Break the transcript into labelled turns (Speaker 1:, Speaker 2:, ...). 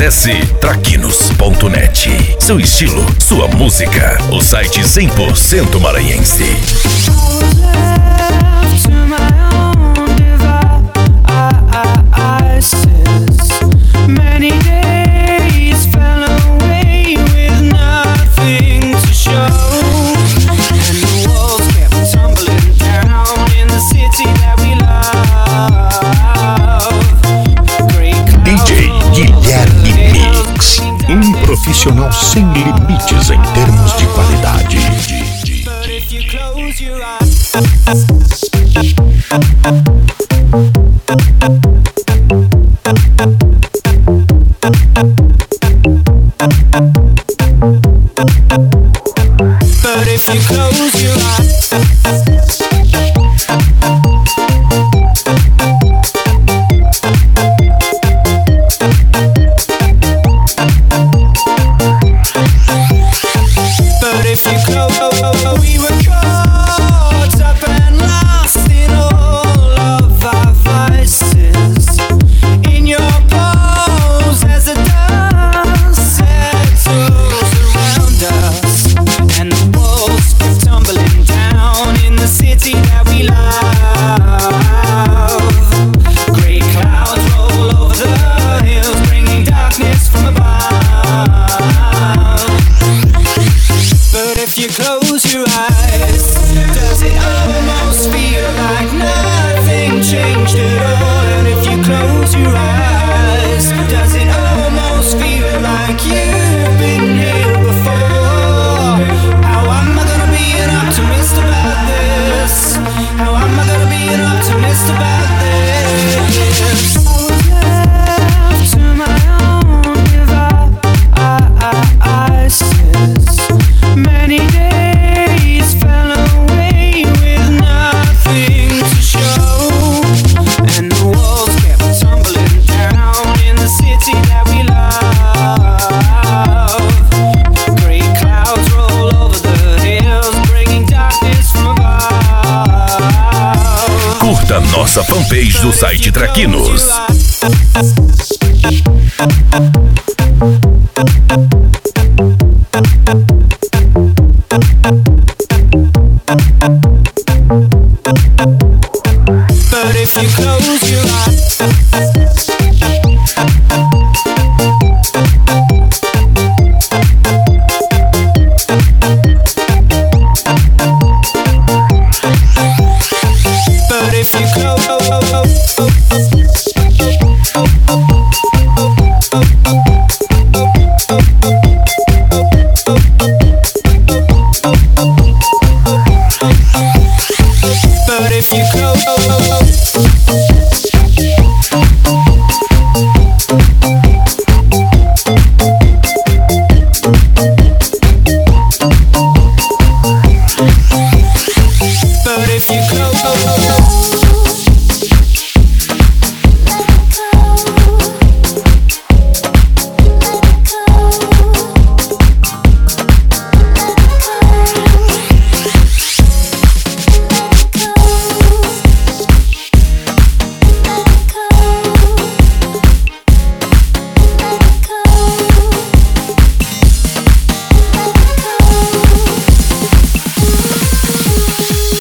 Speaker 1: Acesse traquinos.net. Seu estilo, sua música. O site 100% maranhense.
Speaker 2: Profissional sem limites em termos de qualidade.
Speaker 3: But if you close your eyes, we were caught up and lost in all of our vices. In your pose as the dust settles around us, and the walls keep tumbling down in the city that we love. Grey clouds roll over the hills, bringing darkness from above. But if you close your eyes, does it almost feel like nothing changed at all? And if you close your eyes, does it almost feel like you've been here before? How am I gonna be an optimist about this? How am I gonna be an optimist about this? I was left to my own devices. Many days fell away with nothing to show, and the walls kept tumbling down in the city that we love. Grey clouds roll over the hills, bringing darkness from above.
Speaker 1: Curta nossa fanpage do site Traquinos.